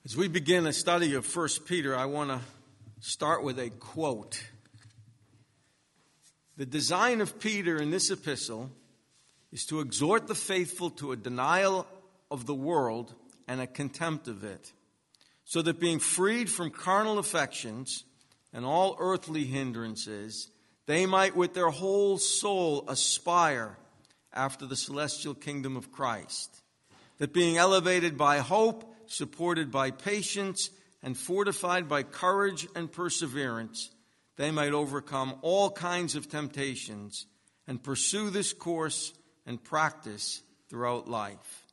As we begin a study of 1 Peter, I want to start with a quote. The design of Peter in this epistle is to exhort the faithful to a denial of the world and a contempt of it, so that being freed from carnal affections and all earthly hindrances, they might with their whole soul aspire after the celestial kingdom of Christ, that being elevated by hope, supported by patience, and fortified by courage and perseverance, they might overcome all kinds of temptations and pursue this course and practice throughout life.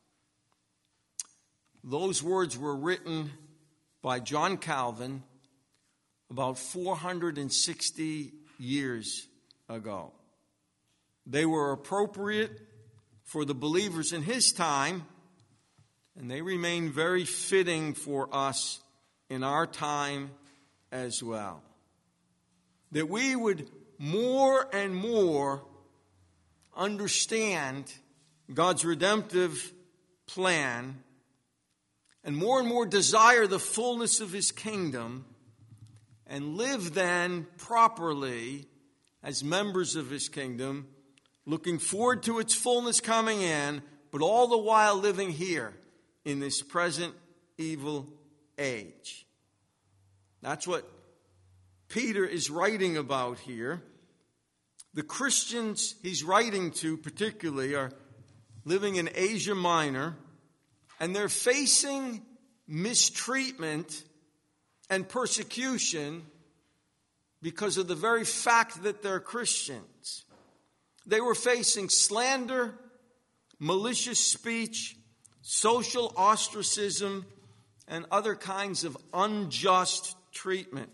Those words were written by John Calvin about 460 years ago. They were appropriate for the believers in his time, and they remain very fitting for us in our time as well. That we would more and more understand God's redemptive plan and more desire the fullness of his kingdom and live then properly as members of his kingdom, looking forward to its fullness coming in, but all the while living here in this present evil age. That's what Peter is writing about here. The Christians he's writing to particularly are living in Asia Minor, and they're facing mistreatment and persecution because of the very fact that they're Christians. They were facing slander, malicious speech, social ostracism, and other kinds of unjust treatment.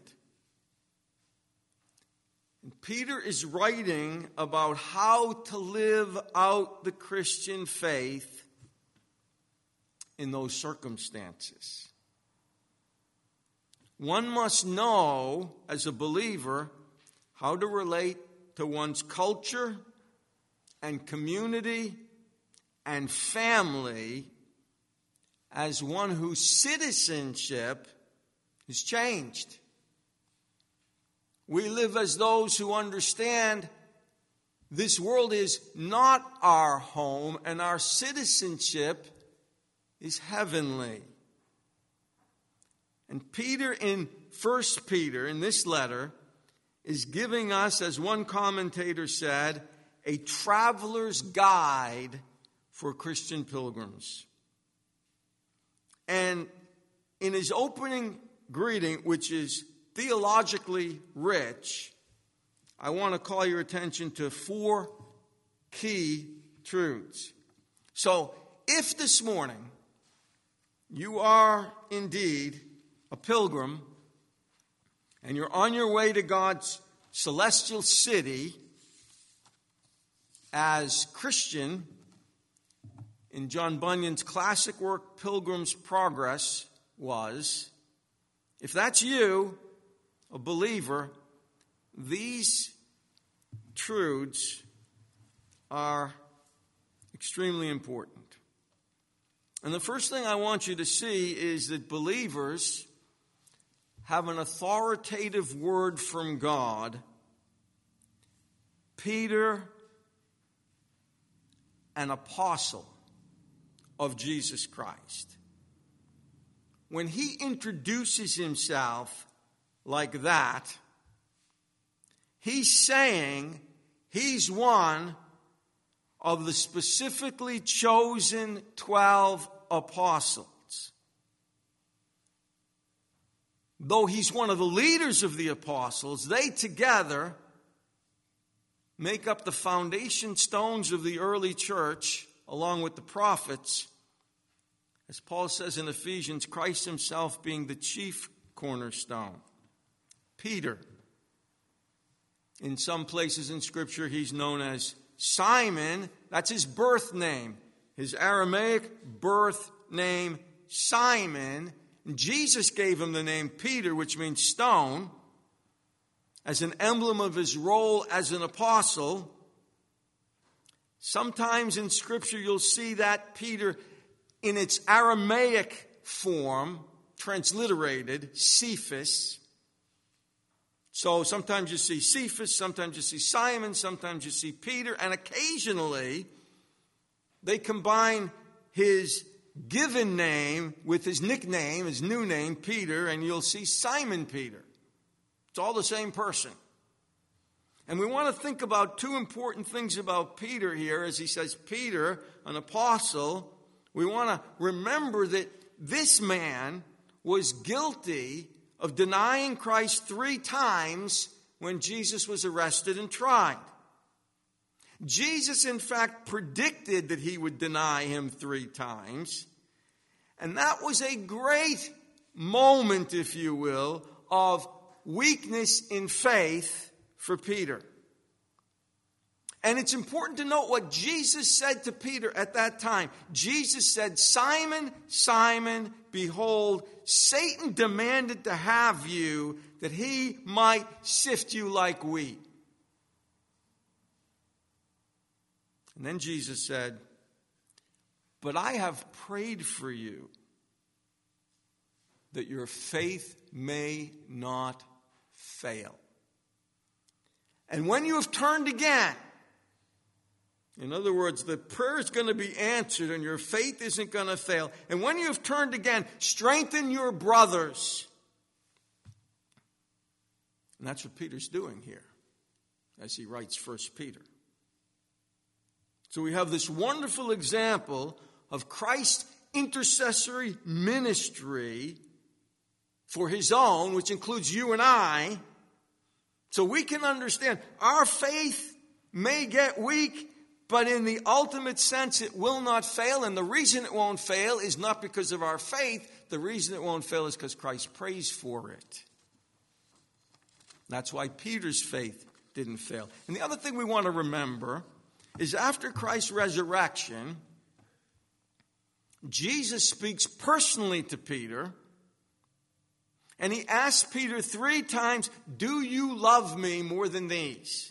And Peter is writing about how to live out the Christian faith in those circumstances. One must know, as a believer, how to relate to one's culture and community and family as one whose citizenship is changed. We live as those who understand this world is not our home and our citizenship is heavenly. And Peter in 1 Peter, in this letter, is giving us, as one commentator said, a traveler's guide for Christian pilgrims. And in his opening greeting, which is theologically rich, I want to call your attention to 4 key truths. So, if this morning you are indeed a pilgrim and you're on your way to God's celestial city as Christian, in John Bunyan's classic work, Pilgrim's Progress, was, if that's you, a believer, these truths are extremely important. And the first thing I want you to see is that believers have an authoritative word from God. Peter, an apostle of Jesus Christ. When he introduces himself like that, he's saying he's one of the specifically chosen 12 apostles. Though he's one of the leaders of the apostles, they together make up the foundation stones of the early church, along with the prophets. As Paul says in Ephesians, Christ himself being the chief cornerstone. Peter, in some places in Scripture, he's known as Simon. That's his birth name. His Aramaic birth name, Simon. And Jesus gave him the name Peter, which means stone, as an emblem of his role as an apostle. Sometimes in Scripture you'll see that Peter in its Aramaic form, transliterated Cephas. So sometimes you see Cephas, sometimes you see Simon, sometimes you see Peter, and occasionally they combine his given name with his nickname, his new name, Peter, and you'll see Simon Peter. It's all the same person. And we want to think about two important things about Peter here. As he says, Peter, an apostle, we want to remember that this man was guilty of denying Christ 3 times when Jesus was arrested and tried. Jesus, in fact, predicted that he would deny him 3 times. And that was a great moment, if you will, of weakness in faith for Peter. And it's important to note what Jesus said to Peter at that time. Jesus said, "Simon, Simon, behold, Satan demanded to have you that he might sift you like wheat." And then Jesus said, "But I have prayed for you that your faith may not fail. And when you have turned again," in other words, the prayer is going to be answered and your faith isn't going to fail. "And when you have turned again, strengthen your brothers." And that's what Peter's doing here as he writes 1 Peter. So we have this wonderful example of Christ's intercessory ministry for his own, which includes you and I, so we can understand our faith may get weak, but in the ultimate sense, it will not fail. And the reason it won't fail is not because of our faith. The reason it won't fail is because Christ prays for it. That's why Peter's faith didn't fail. And the other thing we want to remember is after Christ's resurrection, Jesus speaks personally to Peter. And he asks Peter 3 times, "Do you love me more than these?"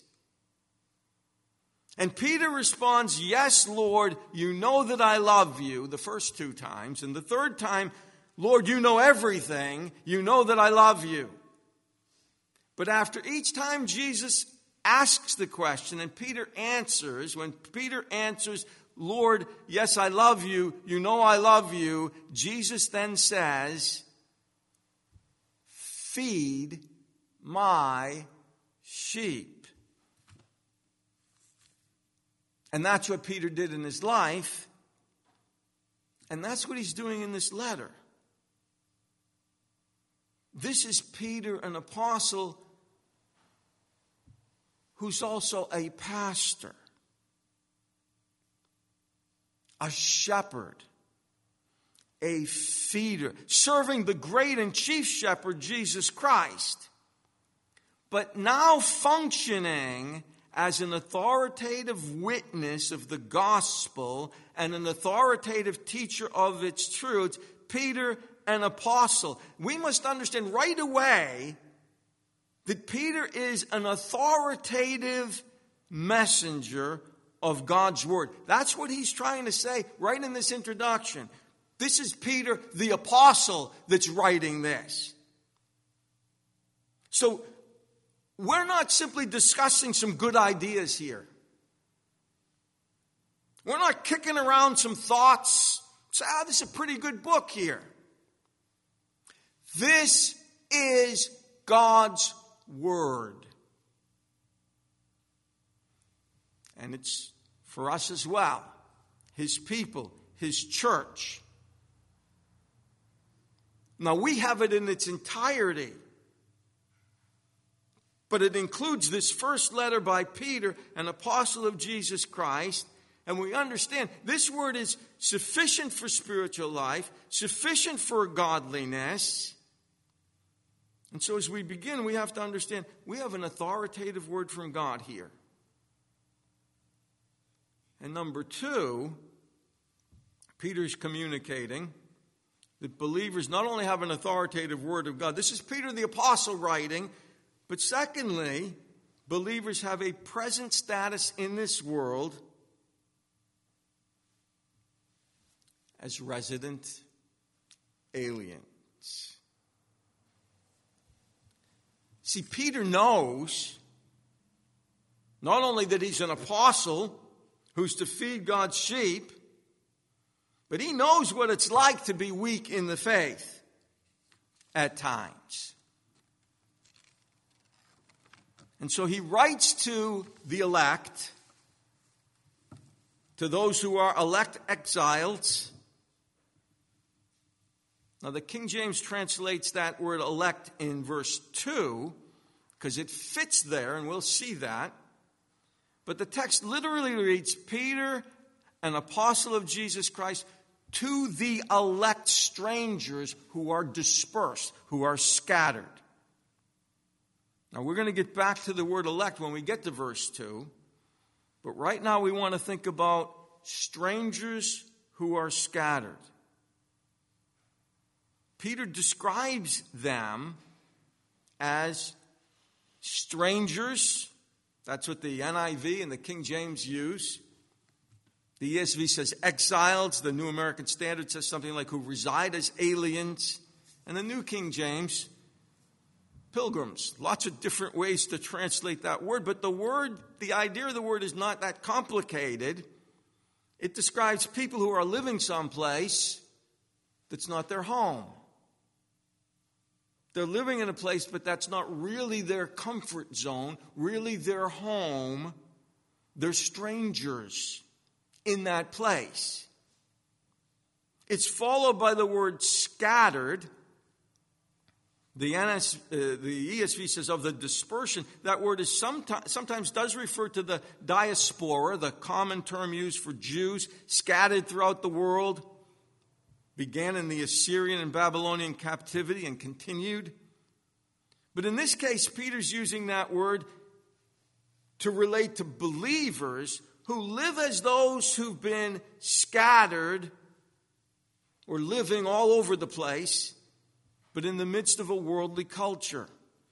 And Peter responds, "Yes, Lord, you know that I love you," the first 2 times. And the 3rd time, "Lord, you know everything. You know that I love you." But after each time Jesus asks the question and Peter answers, when Peter answers, "Lord, yes, I love you. You know I love you," Jesus then says, "Feed my sheep." And that's what Peter did in his life. And that's what he's doing in this letter. This is Peter, an apostle, who's also a pastor, a shepherd, a feeder, serving the great and chief shepherd, Jesus Christ, but now functioning as an authoritative witness of the gospel and an authoritative teacher of its truths. Peter, an apostle. We must understand right away that Peter is an authoritative messenger of God's word. That's what he's trying to say right in this introduction. This is Peter, the apostle, that's writing this. So we're not simply discussing some good ideas here. We're not kicking around some thoughts. Say, this is a pretty good book here. This is God's word. And it's for us as well, his people, his church. Now we have it in its entirety. But it includes this first letter by Peter, an apostle of Jesus Christ. And we understand this word is sufficient for spiritual life, sufficient for godliness. And so as we begin, we have to understand we have an authoritative word from God here. And number 2, Peter's communicating that believers not only have an authoritative word of God. This is Peter the apostle writing. But secondly, believers have a present status in this world as resident aliens. See, Peter knows not only that he's an apostle who's to feed God's sheep, but he knows what it's like to be weak in the faith at times. And so he writes to the elect, to those who are elect exiles. Now, the King James translates that word elect in verse 2 because it fits there, and we'll see that. But the text literally reads, Peter, an apostle of Jesus Christ, to the elect strangers who are dispersed, who are scattered. Now, we're going to get back to the word elect when we get to verse 2. But right now we want to think about strangers who are scattered. Peter describes them as strangers. That's what the NIV and the King James use. The ESV says exiles. The New American Standard says something like who reside as aliens. And the New King James, pilgrims. Lots of different ways to translate that word. But the idea of the word is not that complicated. It describes people who are living someplace that's not their home. They're living in a place, but that's not really their comfort zone, really their home. They're strangers in that place. It's followed by the word scattered. The ESV says of the dispersion. That word is sometimes does refer to the diaspora, the common term used for Jews scattered throughout the world. Began in the Assyrian and Babylonian captivity and continued. But in this case, Peter's using that word to relate to believers who live as those who've been scattered or living all over the place, but in the midst of a worldly culture.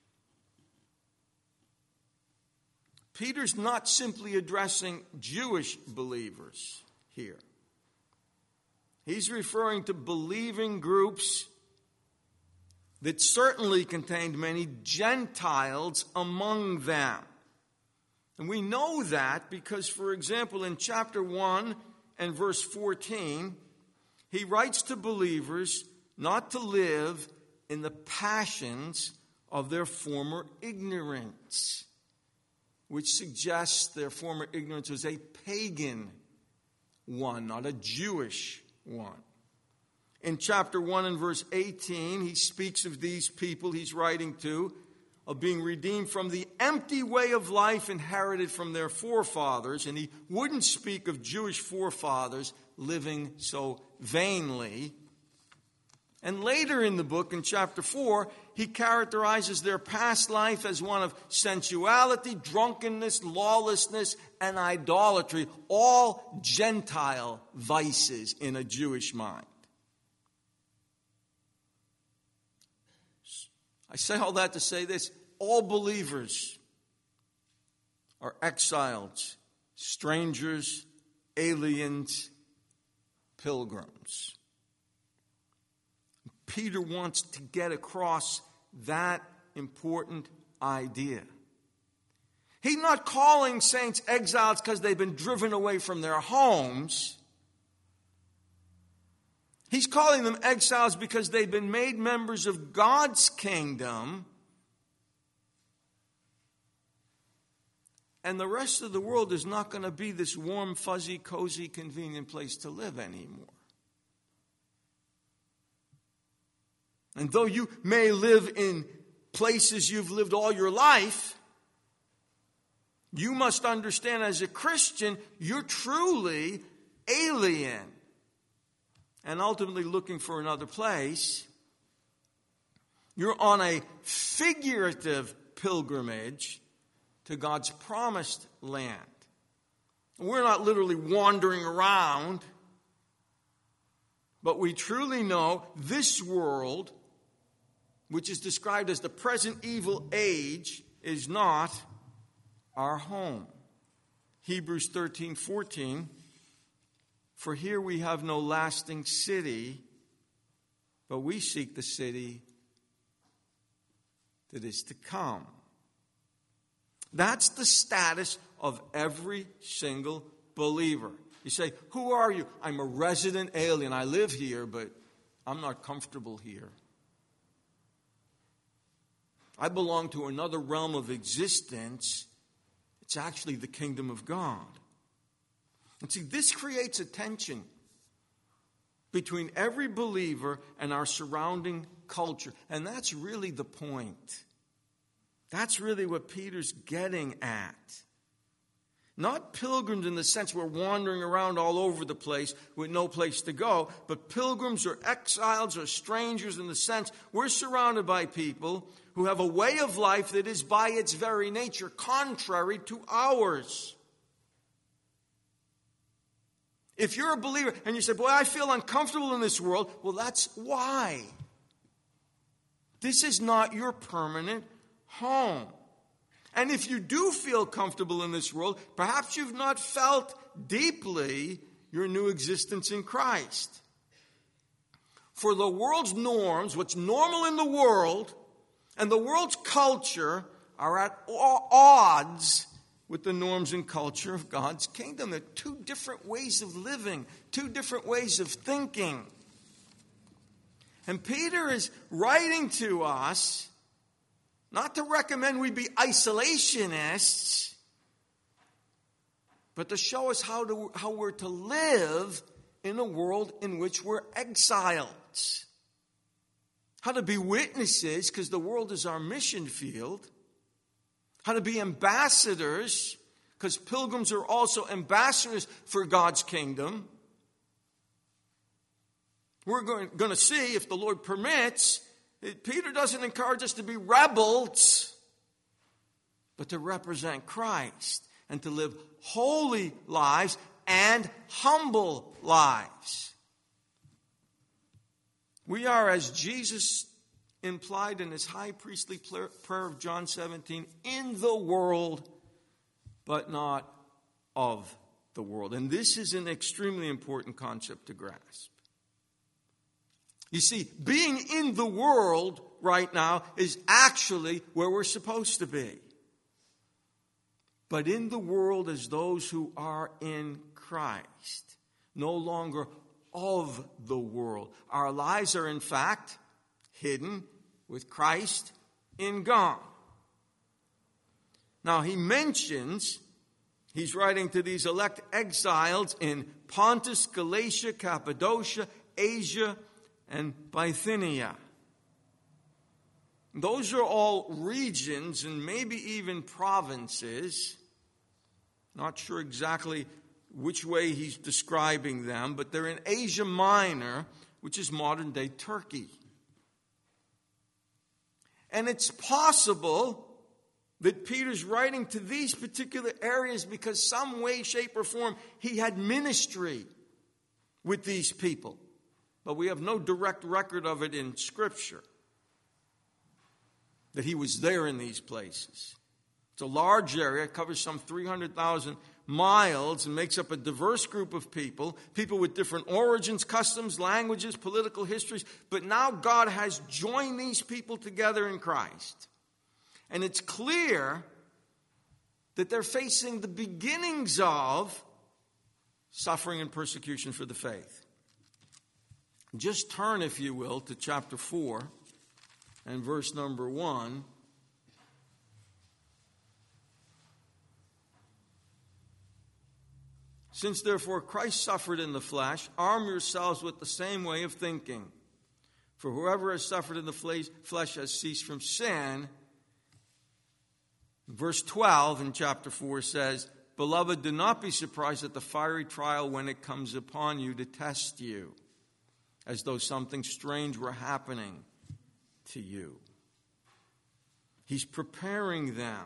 Peter's not simply addressing Jewish believers here. He's referring to believing groups that certainly contained many Gentiles among them. And we know that because, for example, in chapter 1 and verse 14, he writes to believers not to live in the passions of their former ignorance, which suggests their former ignorance was a pagan one, not a Jewish one. In chapter 1 and verse 18, he speaks of these people he's writing to, of being redeemed from the empty way of life inherited from their forefathers. And he wouldn't speak of Jewish forefathers living so vainly. And later in the book, in chapter 4, he characterizes their past life as one of sensuality, drunkenness, lawlessness, and idolatry, all Gentile vices in a Jewish mind. I say all that to say this: all believers are exiles, strangers, aliens, pilgrims. Peter wants to get across that important idea. He's not calling saints exiles because they've been driven away from their homes. He's calling them exiles because they've been made members of God's kingdom. And the rest of the world is not going to be this warm, fuzzy, cozy, convenient place to live anymore. And though you may live in places you've lived all your life, you must understand as a Christian, you're truly alien and ultimately looking for another place. You're on a figurative pilgrimage to God's promised land. We're not literally wandering around, but we truly know this world, which is described as the present evil age, is not our home. Hebrews 13:14, for here we have no lasting city, but we seek the city that is to come. That's the status of every single believer. You say, who are you? I'm a resident alien. I live here, but I'm not comfortable here. I belong to another realm of existence. It's actually the kingdom of God. And see, this creates a tension between every believer and our surrounding culture. And that's really the point. That's really what Peter's getting at. Not pilgrims in the sense we're wandering around all over the place with no place to go, but pilgrims or exiles or strangers in the sense we're surrounded by people who have a way of life that is by its very nature contrary to ours. If you're a believer and you say, boy, I feel uncomfortable in this world, well, that's why. This is not your permanent home. And if you do feel comfortable in this world, perhaps you've not felt deeply your new existence in Christ. For the world's norms, what's normal in the world, and the world's culture are at odds with the norms and culture of God's kingdom. They're two different ways of living, two different ways of thinking. And Peter is writing to us not to recommend we be isolationists, but to show us how we're to live in a world in which we're exiles. How to be witnesses, because the world is our mission field. How to be ambassadors, because pilgrims are also ambassadors for God's kingdom. We're going to see, if the Lord permits, Peter doesn't encourage us to be rebels, but to represent Christ and to live holy lives and humble lives. We are, as Jesus implied in his high priestly prayer of John 17, in the world, but not of the world. And this is an extremely important concept to grasp. You see, being in the world right now is actually where we're supposed to be. But in the world as those who are in Christ, no longer of the world. Our lives are, in fact, hidden with Christ in God. Now, he mentions, he's writing to these elect exiles in Pontus, Galatia, Cappadocia, Asia, and Bithynia. Those are all regions and maybe even provinces. Not sure exactly which way he's describing them, but they're in Asia Minor, which is modern-day Turkey. And it's possible that Peter's writing to these particular areas because some way, shape, or form he had ministry with these people. But we have no direct record of it in Scripture, that he was there in these places. It's a large area, it covers some 300,000 miles, and makes up a diverse group of people with different origins, customs, languages, political histories. But now God has joined these people together in Christ. And it's clear that they're facing the beginnings of suffering and persecution for the faith. Just turn, if you will, to chapter 4 and verse number 1. Since therefore Christ suffered in the flesh, arm yourselves with the same way of thinking. For whoever has suffered in the flesh has ceased from sin. Verse 12 in chapter 4 says, Beloved, do not be surprised at the fiery trial when it comes upon you to test you, as though something strange were happening to you. He's preparing them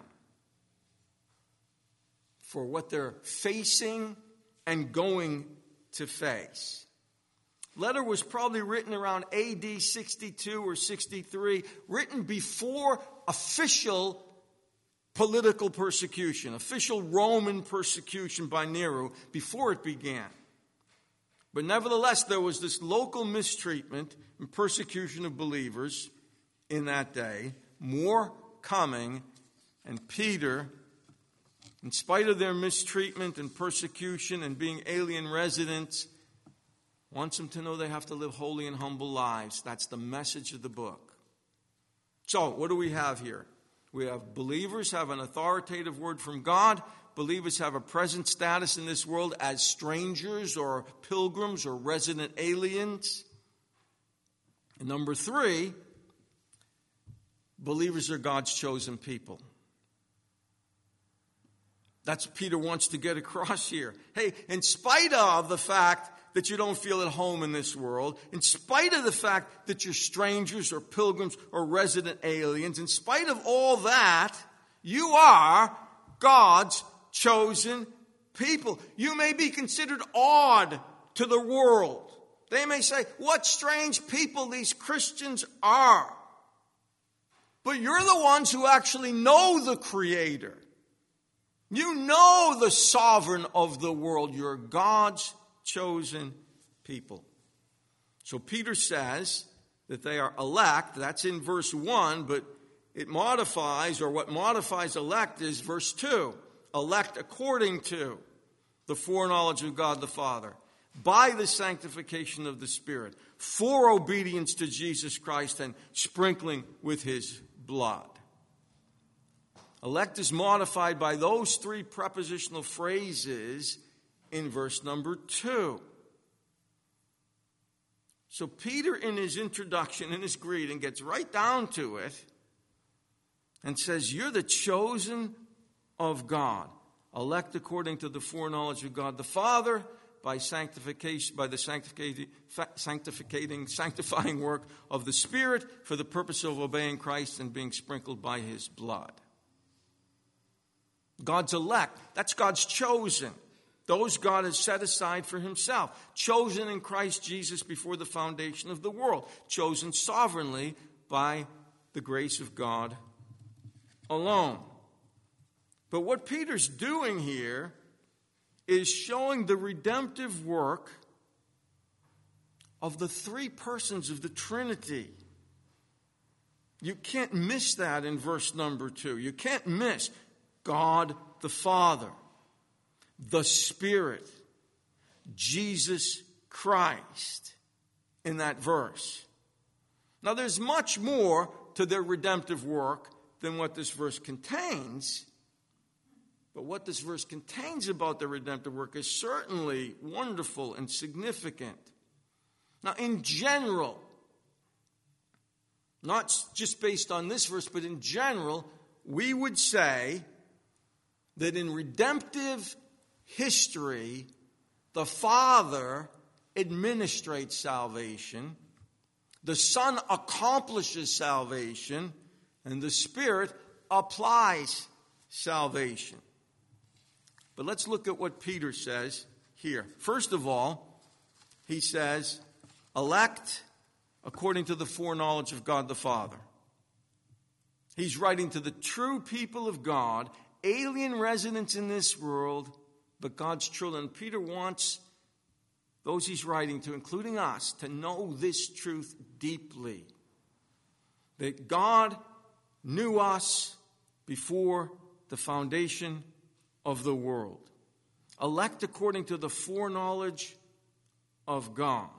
for what they're facing and going to face. Letter was probably written around AD 62 or 63, written before official political persecution, official Roman persecution by Nero, before it began. But nevertheless, there was this local mistreatment and persecution of believers in that day, more coming. And Peter, in spite of their mistreatment and persecution and being alien residents, wants them to know they have to live holy and humble lives. That's the message of the book. So, what do we have here? We have believers have an authoritative word from God. Believers have a present status in this world as strangers or pilgrims or resident aliens. And number 3, believers are God's chosen people. That's what Peter wants to get across here. Hey, in spite of the fact that you don't feel at home in this world, in spite of the fact that you're strangers or pilgrims or resident aliens, in spite of all that, you are God's chosen people. You may be considered odd to the world. They may say, what strange people these Christians are. But you're the ones who actually know the Creator. You know the sovereign of the world. You're God's chosen people. So Peter says that they are elect. That's in verse 1, but it modifies, or what modifies elect is verse 2. Elect according to the foreknowledge of God the Father, by the sanctification of the Spirit, for obedience to Jesus Christ and sprinkling with His blood. Elect is modified by those 3 prepositional phrases in verse number 2. So Peter, in his introduction, in his greeting, gets right down to it and says, you're the chosen of God, elect according to the foreknowledge of God the Father, by sanctification, by the sanctifying work of the Spirit, for the purpose of obeying Christ and being sprinkled by His blood. God's elect, that's God's chosen. Those God has set aside for Himself. Chosen in Christ Jesus before the foundation of the world. Chosen sovereignly by the grace of God alone. But what Peter's doing here is showing the redemptive work of the 3 persons of the Trinity. You can't miss that in verse number 2. You can't miss God the Father, the Spirit, Jesus Christ in that verse. Now there's much more to their redemptive work than what this verse contains. But what this verse contains about their redemptive work is certainly wonderful and significant. Now in general, not just based on this verse, but in general, we would say that in redemptive history, the Father administrates salvation, the Son accomplishes salvation, and the Spirit applies salvation. But let's look at what Peter says here. First of all, he says, elect according to the foreknowledge of God the Father. He's writing to the true people of God, alien residents in this world, but God's children. Peter wants those he's writing to, including us, to know this truth deeply. That God knew us before the foundation of the world. Elect according to the foreknowledge of God.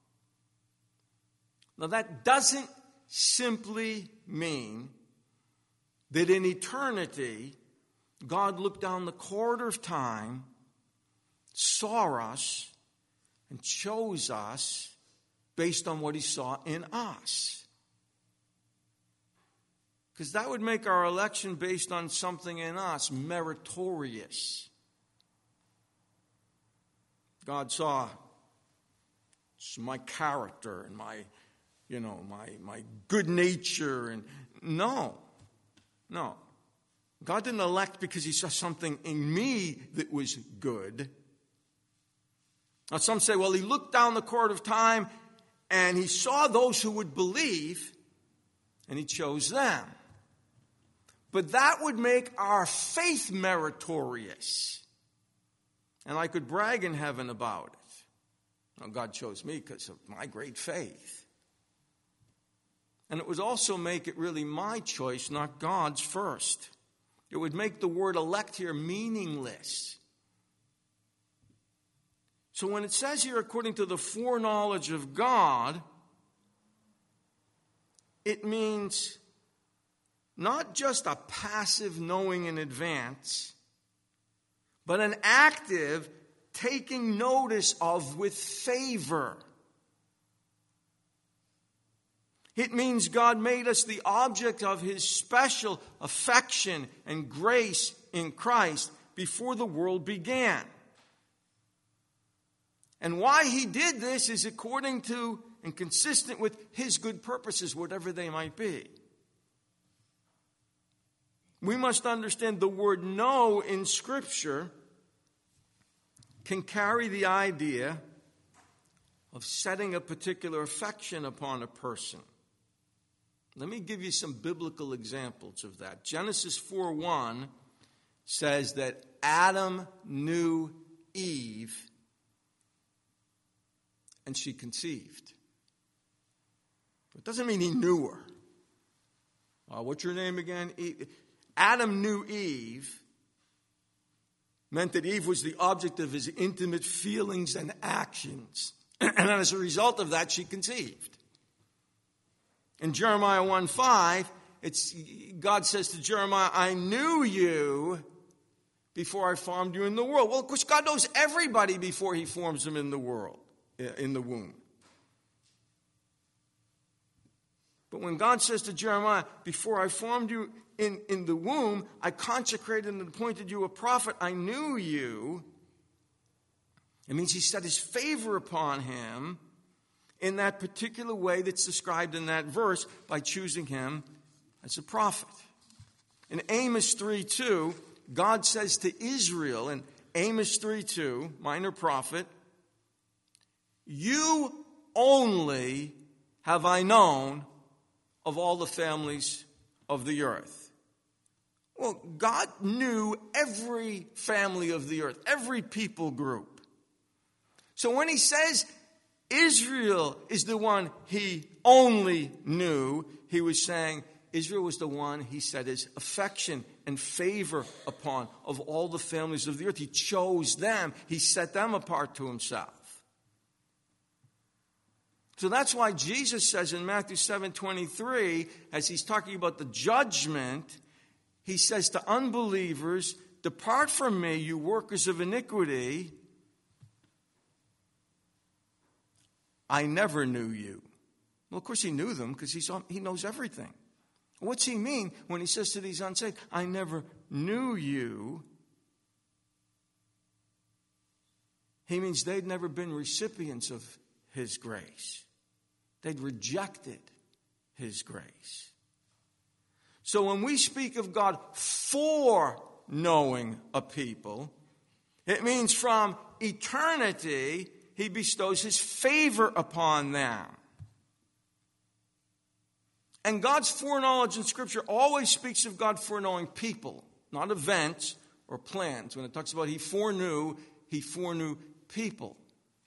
Now that doesn't simply mean that in eternity, God looked down the corridor of time, saw us, and chose us based on what He saw in us. Because that would make our election based on something in us meritorious. God saw my character and my good nature, and no. God didn't elect because He saw something in me that was good. Now some say, well, He looked down the corridor of time and He saw those who would believe and He chose them. But that would make our faith meritorious. And I could brag in heaven about it. Now, God chose me because of my great faith. And it would also make it really my choice, not God's first. It would make the word elect here meaningless. So when it says here, according to the foreknowledge of God, it means not just a passive knowing in advance, but an active taking notice of with favor. It means God made us the object of His special affection and grace in Christ before the world began. And why He did this is according to and consistent with His good purposes, whatever they might be. We must understand the word know in Scripture can carry the idea of setting a particular affection upon a person. Let me give you some biblical examples of that. Genesis 4:1 says that Adam knew Eve and she conceived. It doesn't mean he knew her. What's your name again? Eve. Adam knew Eve meant that Eve was the object of his intimate feelings and actions. And as a result of that, she conceived. In Jeremiah 1:5, God says to Jeremiah, I knew you before I formed you in the world. Well, of course, God knows everybody before He forms them in the world, in the womb. But when God says to Jeremiah, before I formed you in the womb, I consecrated and appointed you a prophet, I knew you. It means He set His favor upon him in that particular way that's described in that verse by choosing him as a prophet. In Amos 3:2, God says to Israel in Amos 3:2, minor prophet, you only have I known of all the families of the earth. Well, God knew every family of the earth, every people group. So when He says Israel is the one He only knew, He was saying Israel was the one He set His affection and favor upon of all the families of the earth. He chose them. He set them apart to Himself. So that's why Jesus says in Matthew 7:23, as He's talking about the judgment, He says to unbelievers, depart from me, you workers of iniquity. I never knew you. Well, of course He knew them because He knows everything. What's He mean when He says to these unsaved, I never knew you? He means they'd never been recipients of His grace. They'd rejected His grace. So when we speak of God foreknowing a people, it means from eternity He bestows His favor upon them. And God's foreknowledge in Scripture always speaks of God foreknowing people, not events or plans. When it talks about He foreknew people.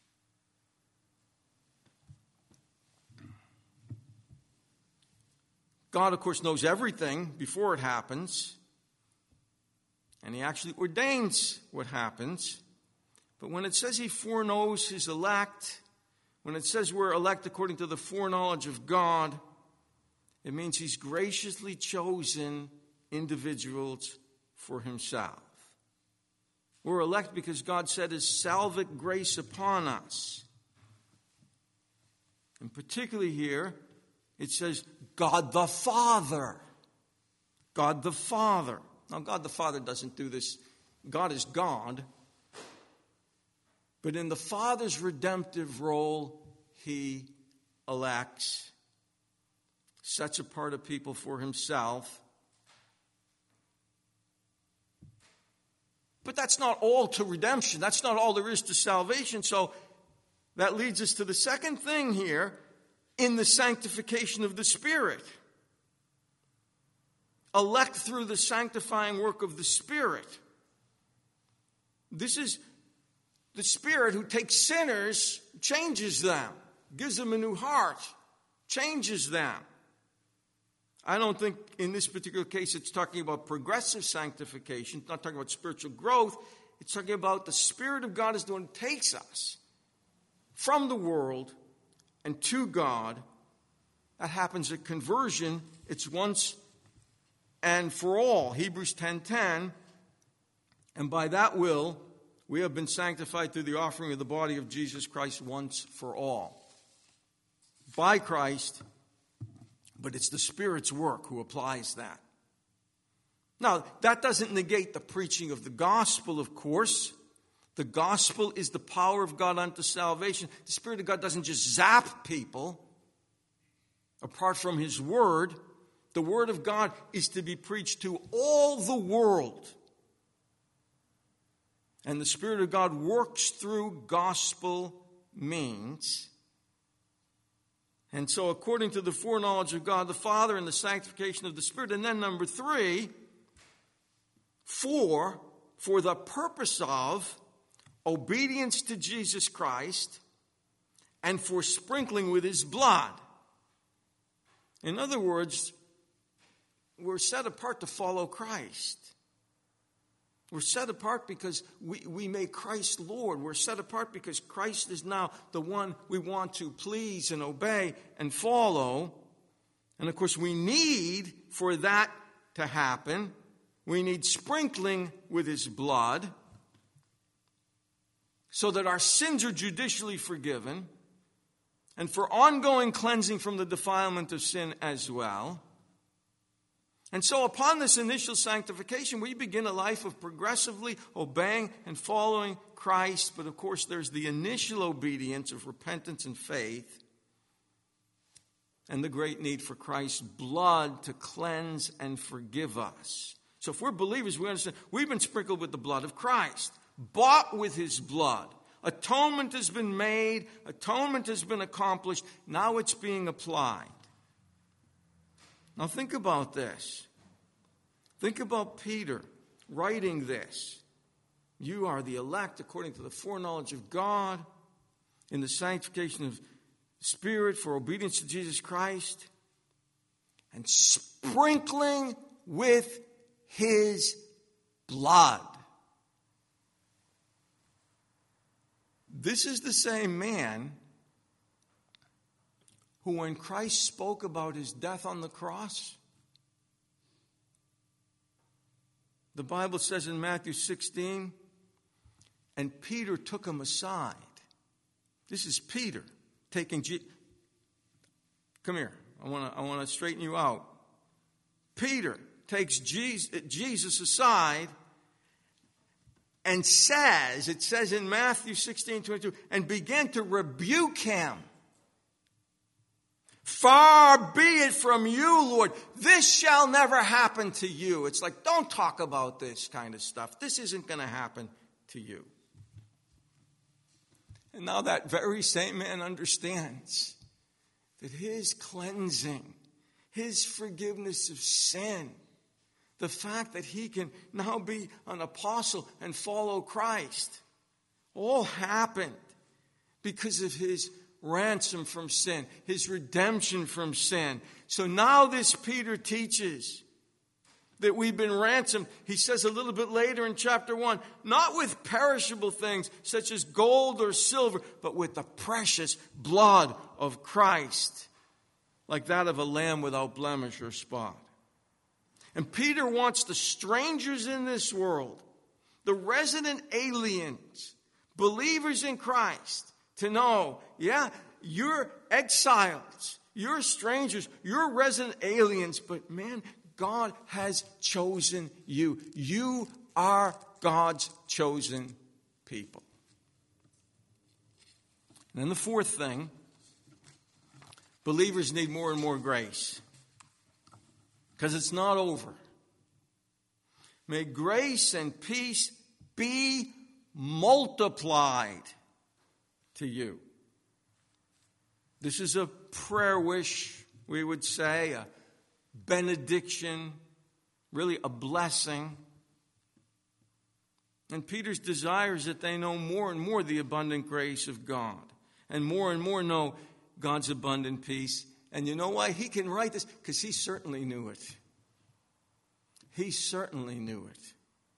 God, of course, knows everything before it happens. And He actually ordains what happens. But when it says He foreknows His elect, when it says we're elect according to the foreknowledge of God, it means He's graciously chosen individuals for Himself. We're elect because God set His salvic grace upon us. And particularly here, it says God the Father. God the Father. Now, God the Father doesn't do this. God is God. But in the Father's redemptive role, He elects, sets apart a people for Himself. But that's not all to redemption. That's not all there is to salvation. So that leads us to the second thing here in the sanctification of the Spirit. Elect through the sanctifying work of the Spirit. This is the Spirit who takes sinners, changes them, gives them a new heart, changes them. I don't think in this particular case it's talking about progressive sanctification. It's not talking about spiritual growth. It's talking about the Spirit of God is the one who takes us from the world and to God. That happens at conversion. It's once and for all. Hebrews 10:10. And by that will, we have been sanctified through the offering of the body of Jesus Christ once for all. By Christ, but it's the Spirit's work who applies that. Now, that doesn't negate the preaching of the gospel, of course. The gospel is the power of God unto salvation. The Spirit of God doesn't just zap people. Apart from His Word, the Word of God is to be preached to all the world. And the Spirit of God works through gospel means. And so according to the foreknowledge of God the Father and the sanctification of the Spirit. And then number 3, for the purpose of obedience to Jesus Christ and for sprinkling with His blood. In other words, we're set apart to follow Christ. We're set apart because we make Christ Lord. We're set apart because Christ is now the one we want to please and obey and follow. And of course, we need for that to happen, we need sprinkling with His blood so that our sins are judicially forgiven and for ongoing cleansing from the defilement of sin as well. And so upon this initial sanctification, we begin a life of progressively obeying and following Christ. But of course, there's the initial obedience of repentance and faith and the great need for Christ's blood to cleanse and forgive us. So if we're believers, we understand we've been sprinkled with the blood of Christ, bought with His blood. Atonement has been made. Atonement has been accomplished. Now it's being applied. Now think about this. Think about Peter writing this. You are the elect according to the foreknowledge of God in the sanctification of the Spirit for obedience to Jesus Christ and sprinkling with His blood. This is the same man who, when Christ spoke about His death on the cross, the Bible says in Matthew 16, and Peter took Him aside. This is Peter taking come here. I want to straighten you out. Peter takes Jesus aside and says, it says in Matthew 16:22, and began to rebuke Him. Far be it from you, Lord. This shall never happen to you. It's like, don't talk about this kind of stuff. This isn't going to happen to you. And now that very same man understands that his cleansing, his forgiveness of sin, the fact that he can now be an apostle and follow Christ, all happened because of his ransom from sin, his redemption from sin. So now this Peter teaches that we've been ransomed. He says a little bit later in chapter 1, not with perishable things such as gold or silver, but with the precious blood of Christ, like that of a lamb without blemish or spot. And Peter wants the strangers in this world, the resident aliens, believers in Christ, to know, yeah, you're exiles, you're strangers, you're resident aliens, but man, God has chosen you. You are God's chosen people. And then the fourth thing, believers need more and more grace, because it's not over. May grace and peace be multiplied to you. This is a prayer wish, we would say, a benediction, really a blessing. And Peter's desire is that they know more and more the abundant grace of God, and more know God's abundant peace, And you know why he can write this? Because he certainly knew it. He certainly knew it.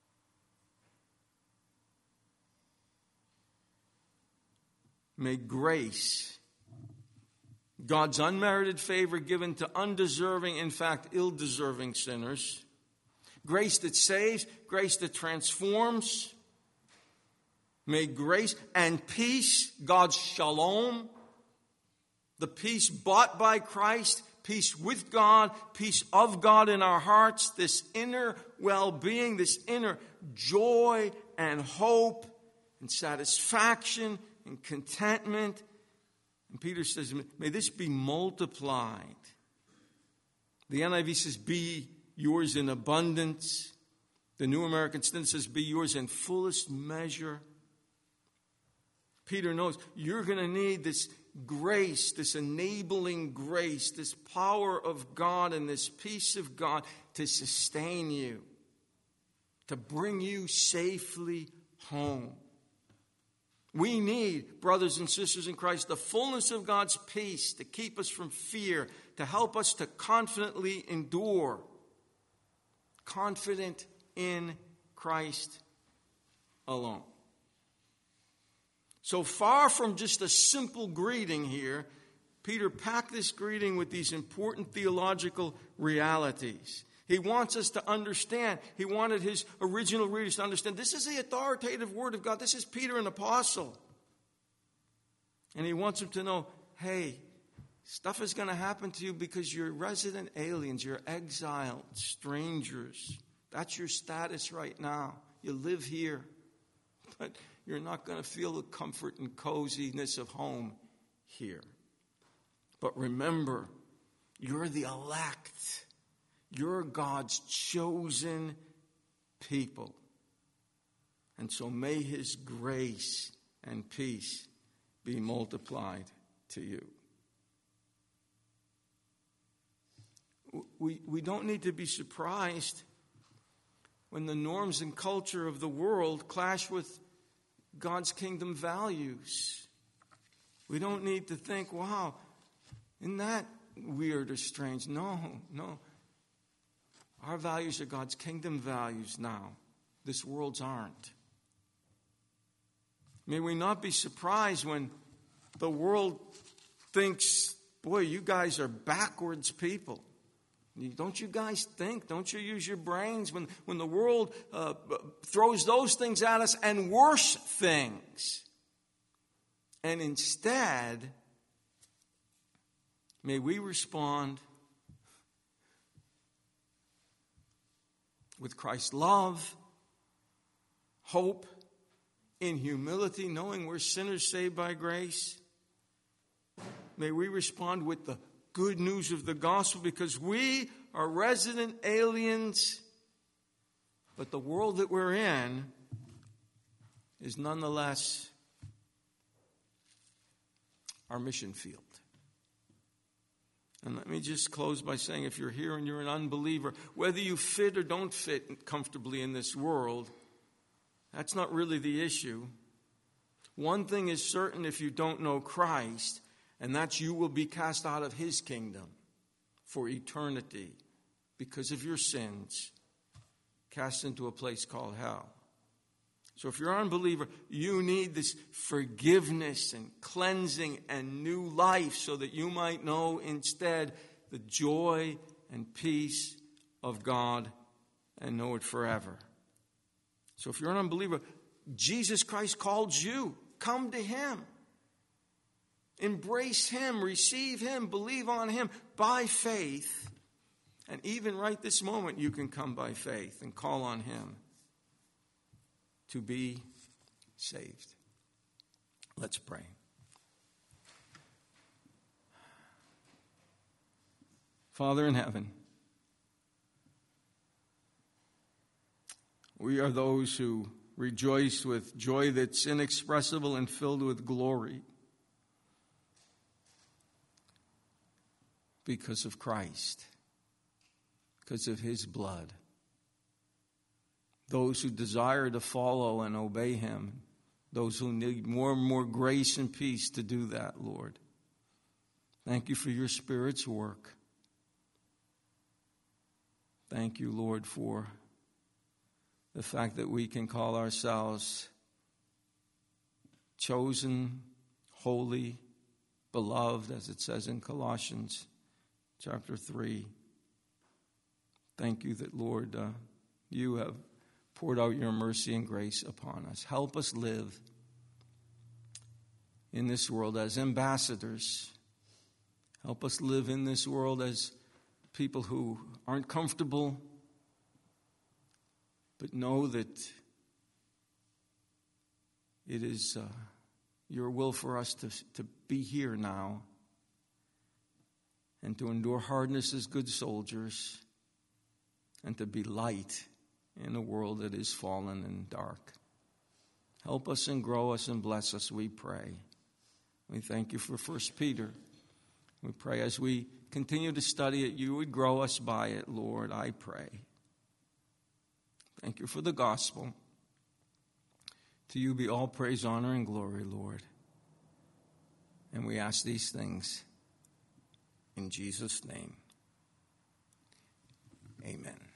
May grace, God's unmerited favor given to undeserving, in fact, ill-deserving sinners, grace that saves, grace that transforms, may grace and peace, God's shalom, the peace bought by Christ, peace with God, peace of God in our hearts, this inner well-being, this inner joy and hope and satisfaction and contentment. And Peter says, may this be multiplied. The NIV says, be yours in abundance. The New American Standard says, be yours in fullest measure. Peter knows you're going to need this grace, this enabling grace, this power of God and this peace of God to sustain you, to bring you safely home. We need, brothers and sisters in Christ, the fullness of God's peace to keep us from fear, to help us to confidently endure, confident in Christ alone. So far from just a simple greeting here, Peter packed this greeting with these important theological realities. He wants us to understand. He wanted his original readers to understand this is the authoritative word of God. This is Peter, an apostle. And he wants them to know, hey, stuff is going to happen to you because you're resident aliens. You're exiled, strangers. That's your status right now. You live here. But you're not going to feel the comfort and coziness of home here. But remember, you're the elect. You're God's chosen people. And so may his grace and peace be multiplied to you. We don't need to be surprised when the norms and culture of the world clash with God's kingdom values. We don't need to think, wow, isn't that weird or strange? No. Our values are God's kingdom values now. This world's aren't. May we not be surprised when the world thinks, boy, you guys are backwards people. Don't you guys think? Don't you use your brains? When the world throws those things at us and worse things. And instead, may we respond with Christ's love, hope, in humility, knowing we're sinners saved by grace. May we respond with the good news of the gospel because we are resident aliens, but the world that we're in is nonetheless our mission field. And let me just close by saying, if you're here and you're an unbeliever, whether you fit or don't fit comfortably in this world, that's not really the issue. One thing is certain if you don't know Christ, and that's you will be cast out of his kingdom for eternity because of your sins, cast into a place called hell. So if you're an unbeliever, you need this forgiveness and cleansing and new life so that you might know instead the joy and peace of God and know it forever. So if you're an unbeliever, Jesus Christ called you. Come to him. Embrace him, receive him, believe on him by faith. And even right this moment, you can come by faith and call on him to be saved. Let's pray. Father in heaven, we are those who rejoice with joy that's inexpressible and filled with glory because of Christ, because of his blood. Those who desire to follow and obey him, those who need more and more grace and peace to do that, Lord. Thank you for your Spirit's work. Thank you, Lord, for the fact that we can call ourselves chosen, holy, beloved, as it says in Colossians chapter 3. Thank you that, Lord, you have poured out your mercy and grace upon us. Help us live in this world as ambassadors. Help us live in this world as people who aren't comfortable, but know that it is your will for us to be here now and to endure hardness as good soldiers and to be light in a world that is fallen and dark. Help us and grow us and bless us, we pray. We thank you for 1 Peter. We pray as we continue to study it, you would grow us by it, Lord, I pray. Thank you for the gospel. To you be all praise, honor, and glory, Lord. And we ask these things in Jesus' name. Amen.